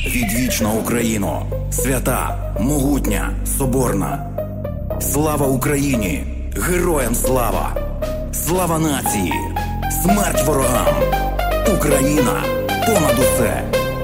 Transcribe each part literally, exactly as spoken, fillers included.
Відвічна Україно, свята, могутня, соборна. Слава Україні! Героям слава! Слава нації! Смерть ворогам! Україна понад усе!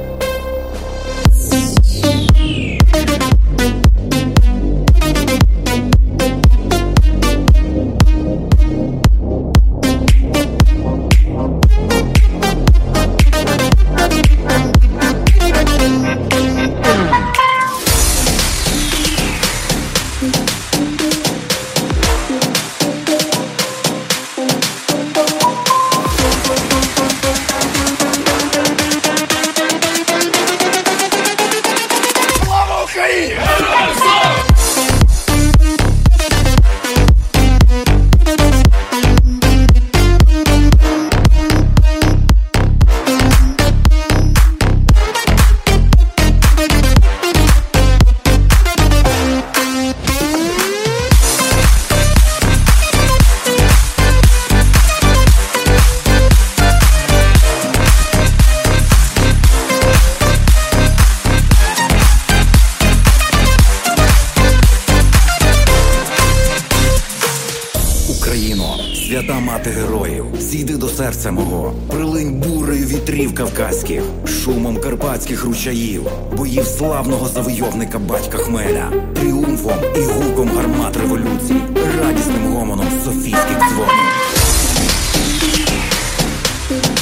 Свята мати героїв, зійди до серця мого, прилинь бурею вітрів кавказьких, шумом карпатських ручаїв, боїв славного завойовника батька Хмеля, тріумфом і гуком гармат революцій, радісним гомоном софійських дзвонів.